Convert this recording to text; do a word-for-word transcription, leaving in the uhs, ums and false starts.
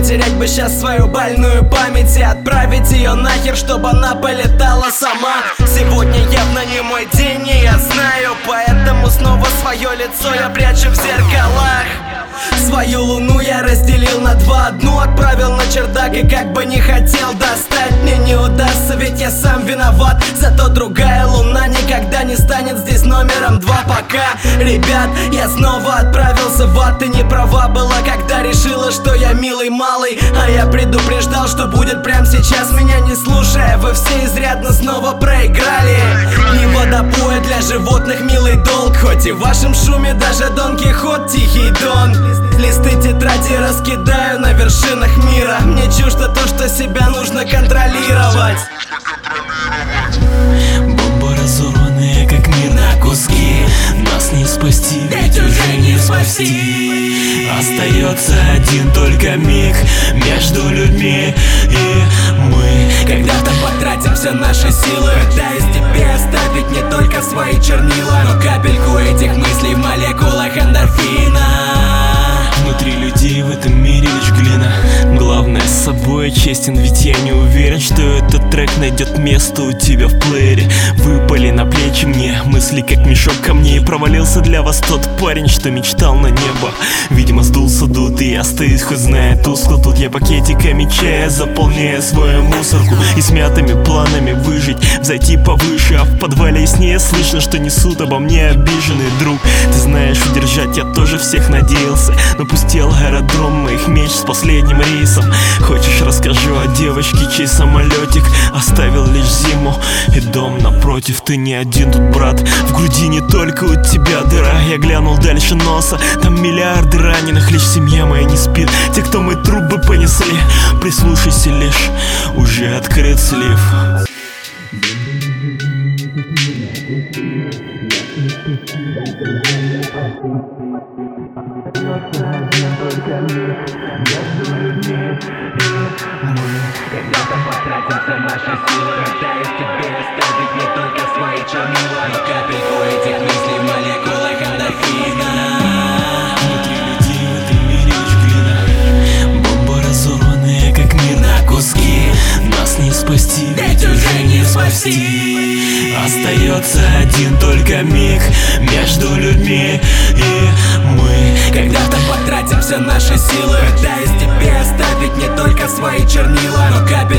потерять бы сейчас свою больную память и отправить ее нахер, чтобы она полетала сама. Сегодня явно не мой день, и я знаю, поэтому снова свое лицо я прячу в зеркалах. Свою луну я разделил на два, одну отправил на чердак, и как бы не хотел достать, мне не удастся, ведь я сам виноват. Зато другая луна никогда не станет здесь номером два. Пока, ребят, я снова отправился в ад. Ты не права была, когда решила, что я милый малый, а я предупреждал, что будет прямо сейчас. Меня не слушая, вы все изрядно снова проиграли. Не водопоя для животных, милый долг, хоть и в вашем шуме даже Дон Кихот тихий дон. Листы тетради раскидаю на вершинах мира. Мне чуждо то, что себя нужно контролировать. Бомбы разорванные, как мир на куски. Нас не спасти, ведь уже не спасти. Остается один только миг между людьми и мы. Когда-то потратим все наши силы, пытаясь тебе оставить не только свои чернила, но капельку этих мыслей в молекулах эндорфина. Внутри людей в этом мире лишь глина. Главное, с собой честен, ведь я не уверен, что этот трек найдет место у тебя в плеере. Выпали на плечи мне мысли, как мешок камней. Провалился для вас тот парень, что мечтал на небо. Видимо, сдулся дут, и я стоит, хоть знает тускло. Тут я пакетиками чая заполняя свою мусорку и смятыми планами выжить, взойти повыше. А в подвале яснее слышно, что несут обо мне обиженный друг. Ты знаешь, удержать я тоже всех надеялся, но пустел аэродром моих меч с последним рейсом. Хочешь, расскажу о девочке, чей самолетик оставил лишь зиму и дом напротив. Ты не один тут, брат, в груди не только у тебя дыра. Я глянул дальше носа, там миллиарды раненых, лишь семья моя не спит. Те, кто мы трубы понесли, прислушайся лишь, уже открыт слив. Когда-то потратим все наши силы, пытаясь тебе оставить не только свои чернила, но капельку этих мыслей в молекулах эндорфина. Внутри людей в этом мире лишь глина. Бомбы разорванные, как мир на куски. Нас не спасти, ведь уже не спасти. Остается один только миг между людьми и мы. Когда-то потратим все наши силы, пытаясь тебе оставить не только свои чернила, но капель